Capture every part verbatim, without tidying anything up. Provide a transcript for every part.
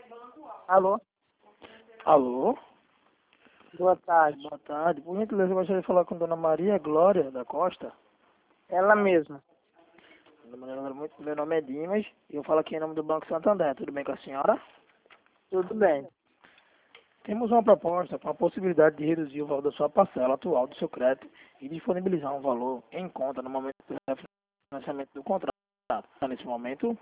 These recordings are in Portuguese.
Alô? Alô? Boa tarde. Boa tarde. Por gentileza, eu gostaria de falar com Dona Maria Glória da Costa. Ela mesma. Meu nome meu nome é Dimas e eu falo aqui em nome do Banco Santander. Tudo bem com a senhora? Tudo bem. Temos uma proposta com a possibilidade de reduzir o valor da sua parcela atual do seu crédito e disponibilizar um valor em conta no momento do refinanciamento do contrato. Tá nesse momento?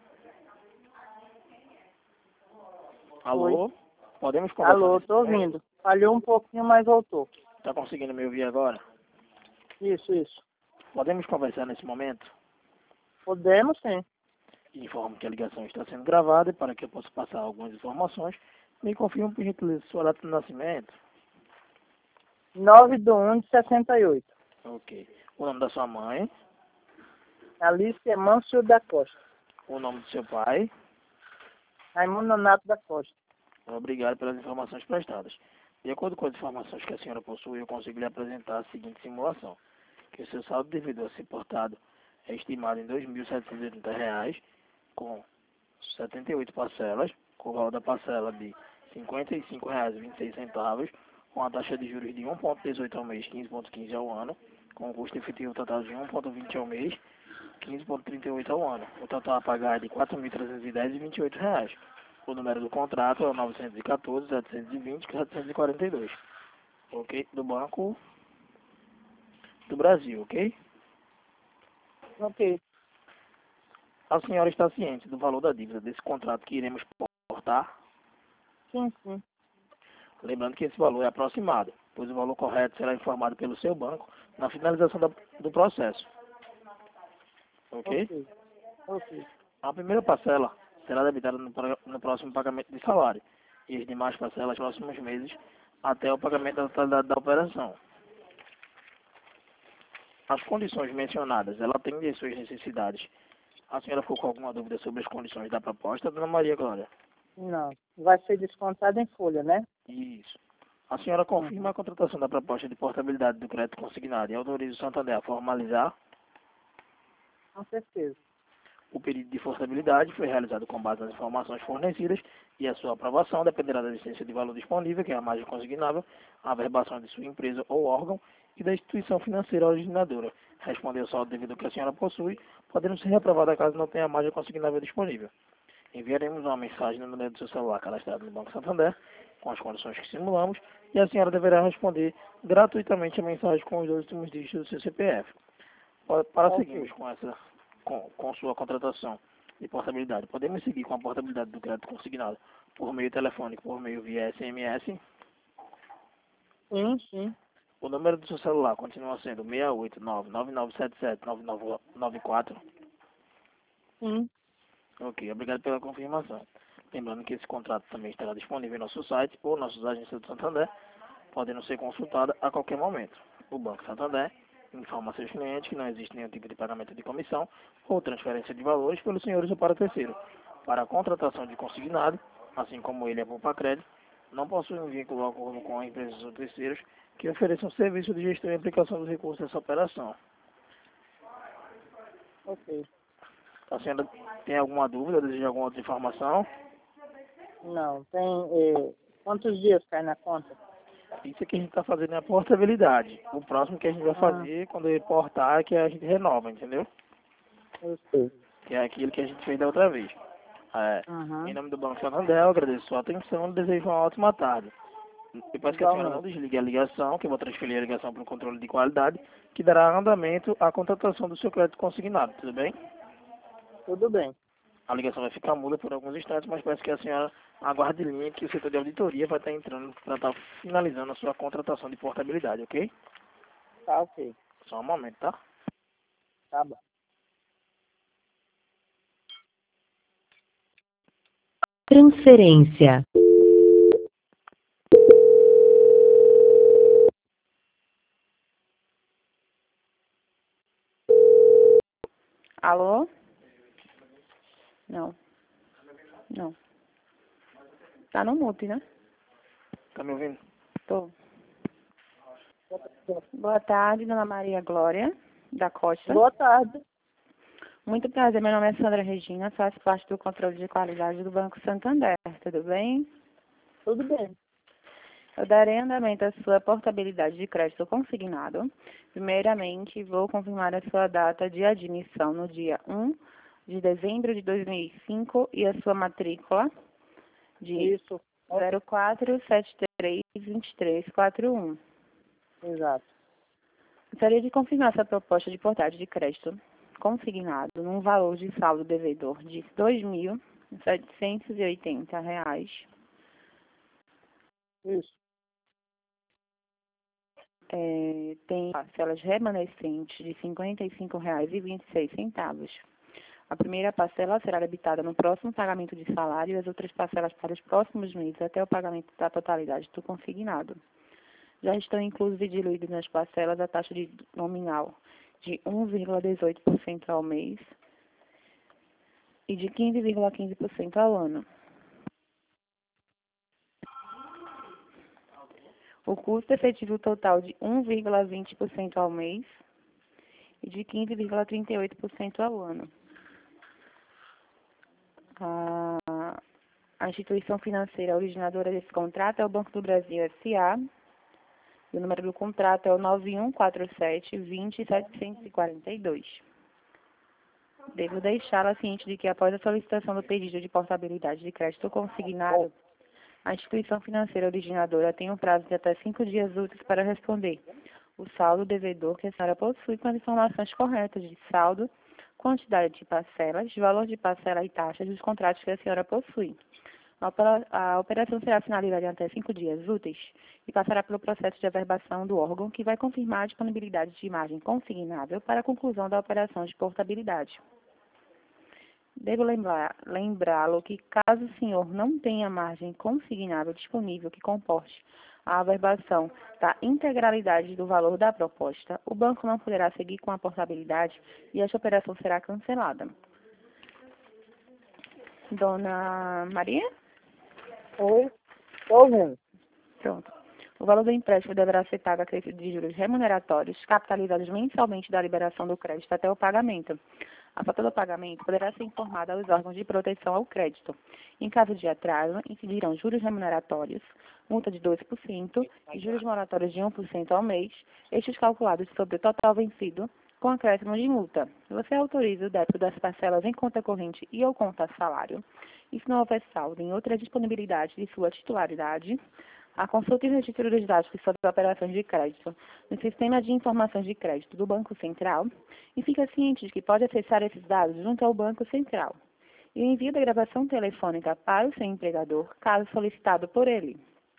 Alô? Oi. Podemos conversar Alô, nesse tô momento? ouvindo. Falhou um pouquinho, mas voltou. Tá conseguindo me ouvir agora? Isso, isso. Podemos conversar nesse momento? Podemos sim. Informo que a ligação está sendo gravada e para que eu possa passar algumas informações, me confirme por gentileza sua data de nascimento. nove de um de sessenta e oito. Ok. O nome da sua mãe, Alice Mâncio da Costa. o nome do seu pai. Raimundo Nonato da Costa. Obrigado pelas informações prestadas. De acordo com as informações que a senhora possui, eu consigo lhe apresentar a seguinte simulação. Que o seu saldo devido a ser portado é estimado em dois mil setecentos e oitenta reais, com setenta e oito parcelas, com o valor da parcela de cinquenta e cinco reais e vinte e seis centavos, com a taxa de juros de um vírgula dezoito ao mês, quinze vírgula quinze ao ano, com o custo efetivo total de um vírgula vinte ao mês, quinze vírgula trinta e oito ao ano. O total a pagar é de quatro mil trezentos e dez reais e vinte e oito centavos. O número do contrato é o novecentos e quatorze, setecentos e vinte, setecentos e quarenta e dois. Ok? Do Banco do Brasil, ok? Ok. A senhora está ciente do valor da dívida desse contrato que iremos portar? Sim, sim. Lembrando que esse valor é aproximado, pois o valor correto será informado pelo seu banco na finalização da, do processo. Ok? Ok. Ok. A primeira parcela será debitada no, pro- no próximo pagamento de salário e as demais parcelas nos próximos meses até o pagamento da totalidade da operação. As condições mencionadas, ela atende às suas necessidades. A senhora ficou com alguma dúvida sobre as condições da proposta, Dona Maria Glória? Não. Vai ser descontado em folha, né? Isso. A senhora confirma Uhum. a contratação da proposta de portabilidade do crédito consignado e autoriza o Santander a formalizar. Com certeza. O pedido de forçabilidade foi realizado com base nas informações fornecidas e a sua aprovação dependerá da existência de valor disponível, que é a margem consignável, a averbação de sua empresa ou órgão e da instituição financeira originadora. Responder o saldo devido ao que a senhora possui, podendo ser reprovada caso não tenha margem consignável disponível. Enviaremos uma mensagem no número do seu celular cadastrado no Banco Santander, com as condições que simulamos, e a senhora deverá responder gratuitamente a mensagem com os dois últimos dígitos do seu C P F. Pa- Para Ok. seguirmos com essa, com, com sua contratação de portabilidade, podemos seguir com a portabilidade do crédito consignado por meio telefônico, por meio via S M S. Sim, sim. O número do seu celular continua sendo seis oito nove, nove nove sete sete, nove nove nove quatro. Sim. Ok, obrigado pela confirmação. Lembrando que esse contrato também estará disponível em nosso site ou nossas agências do Santander, podendo ser consultada a qualquer momento. O Banco Santander informa a seus clientes que não existe nenhum tipo de pagamento de comissão ou transferência de valores pelos senhores ou para terceiro. Para a contratação de consignado, assim como ele é Poupa Crédito, não possui um vínculo ou acordo com empresas ou terceiros que ofereçam serviço de gestão e aplicação dos recursos dessa operação. Ok. A senhora tem alguma dúvida, deseja alguma outra informação? Não. Tem. eh, Quantos dias cai na conta? Isso que a gente está fazendo é a portabilidade. O próximo que a gente vai Ah, fazer, quando ele portar, é que a gente renova, entendeu? eu sei. Que é aquilo que a gente fez da outra vez. É, em Uhum. nome do Banco Santander, eu agradeço a sua atenção e desejo uma ótima tarde. Depois que a senhora não Igualmente. desligue a ligação, que eu vou transferir a ligação para o controle de qualidade, que dará andamento à contratação do seu crédito consignado, tudo bem? Tudo bem. A ligação vai ficar muda por alguns instantes, mas peço que a senhora aguarde em linha que o setor de auditoria vai estar entrando para estar finalizando a sua contratação de portabilidade, ok? Tá ok. Só um momento, tá? Tá bom. Transferência. Alô? Não. Não. Tá no mute, né? Tá me ouvindo? Tô. Boa tarde, Dona Maria Glória, da Costa. Boa tarde. Muito prazer, meu nome é Sandra Regina, faço parte do controle de qualidade do Banco Santander, tudo bem? Tudo bem. Eu darei andamento à sua portabilidade de crédito consignado. Primeiramente, vou confirmar a sua data de admissão no dia um de dezembro de dois mil e cinco e a sua matrícula de Isso. zero quatro sete três dois três quatro um. Exato. Gostaria de confirmar sua proposta de portagem de crédito consignado num valor de saldo devedor de dois mil setecentos e oitenta reais. Isso. É, tem parcelas remanescentes de cinquenta e cinco reais e vinte e seis centavos. A primeira parcela será debitada no próximo pagamento de salário e as outras parcelas para os próximos meses até o pagamento da totalidade do consignado. Já estão inclusos e diluídos nas parcelas a taxa de nominal de um vírgula dezoito por cento ao mês e de quinze vírgula quinze por cento ao ano. O custo efetivo total de um vírgula vinte por cento ao mês e de quinze vírgula trinta e oito por cento ao ano. A, a instituição financeira originadora desse contrato é o Banco do Brasil S A e o número do contrato é o nove um quatro sete dois zero sete quatro dois. Devo deixá-la ciente de que após a solicitação do pedido de portabilidade de crédito consignado, a instituição financeira originadora tem um prazo de até cinco dias úteis para responder o saldo devedor que a senhora possui com as informações corretas de saldo, quantidade de parcelas, valor de parcela e taxas dos contratos que a senhora possui. A operação será finalizada em até cinco dias úteis e passará pelo processo de averbação do órgão que vai confirmar a disponibilidade de imagem consignável para a conclusão da operação de portabilidade. Devo lembrar, lembrá-lo que, caso o senhor não tenha margem consignável disponível que comporte a averbação da integralidade do valor da proposta, o banco não poderá seguir com a portabilidade e esta operação será cancelada. Dona Maria? Oi. Estou ouvindo. Pronto. O valor do empréstimo deverá ser pago a crédito de juros remuneratórios, capitalizados mensalmente da liberação do crédito até o pagamento. A fatura do pagamento poderá ser informada aos órgãos de proteção ao crédito. Em caso de atraso, incidirão juros remuneratórios, multa de doze por cento e juros moratórios de um por cento ao mês, estes calculados sobre o total vencido, com acréscimo de multa. Você autoriza o débito das parcelas em conta corrente e ou conta salário, e se não houver saldo em outra disponibilidade de sua titularidade, a consulta e registro dos dados sobre operações de crédito no Sistema de Informações de Crédito do Banco Central e fica ciente de que pode acessar esses dados junto ao Banco Central e o envio da gravação telefônica para o seu empregador, caso solicitado por ele.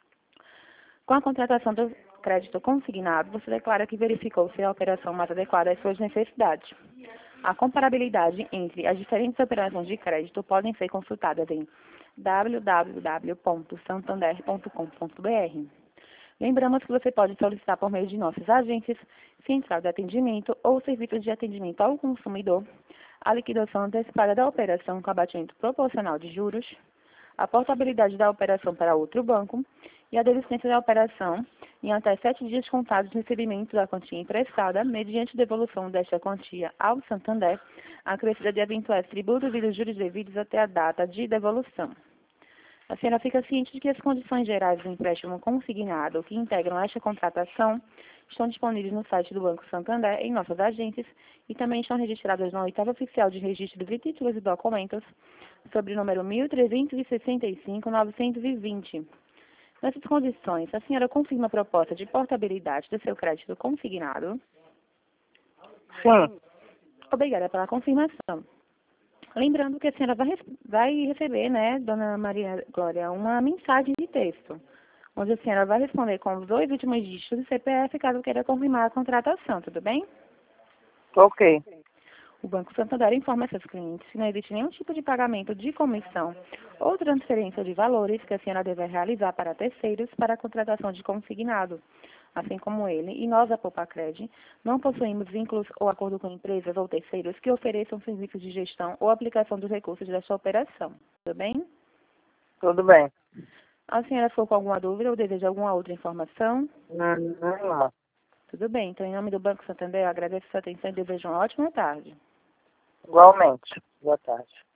Com a contratação do crédito consignado, você declara que verificou se a operação mais adequada às suas necessidades. A comparabilidade entre as diferentes operações de crédito podem ser consultadas em w w w ponto santander ponto com ponto b r. Lembramos que você pode solicitar por meio de nossas agências, central de atendimento ou serviços de atendimento ao consumidor, a liquidação antecipada da operação com abatimento proporcional de juros, a portabilidade da operação para outro banco e a desistência da operação em até sete dias contados de recebimento da quantia emprestada, mediante devolução desta quantia ao Santander, acrescida de eventuais tributos e dos juros devidos até a data de devolução. A senhora fica ciente de que as condições gerais do empréstimo consignado que integram esta contratação estão disponíveis no site do Banco Santander, em nossas agências, e também estão registradas na oitava oficial de registro de títulos e documentos, sobre o número mil trezentos e sessenta e cinco ponto novecentos e vinte. Nessas condições, a senhora confirma a proposta de portabilidade do seu crédito consignado? Sim. Obrigada pela confirmação. Lembrando que a senhora vai, vai receber, né, dona Maria Glória, uma mensagem de texto, onde a senhora vai responder com os dois últimos dígitos do C P F, caso queira confirmar a contratação, tudo bem? Ok. O Banco Santander informa seus clientes que não existe nenhum tipo de pagamento de comissão ou transferência de valores que a senhora deve realizar para terceiros para a contratação de consignado. Assim como ele e nós, a Popacred, não possuímos vínculos ou acordo com empresas ou terceiros que ofereçam serviços de gestão ou aplicação dos recursos desta operação. Tudo bem? Tudo bem. A senhora ficou com alguma dúvida ou deseja alguma outra informação? Não, não. Tudo bem. Então, em nome do Banco Santander, eu agradeço a sua atenção e desejo uma ótima tarde. Igualmente. Boa tarde.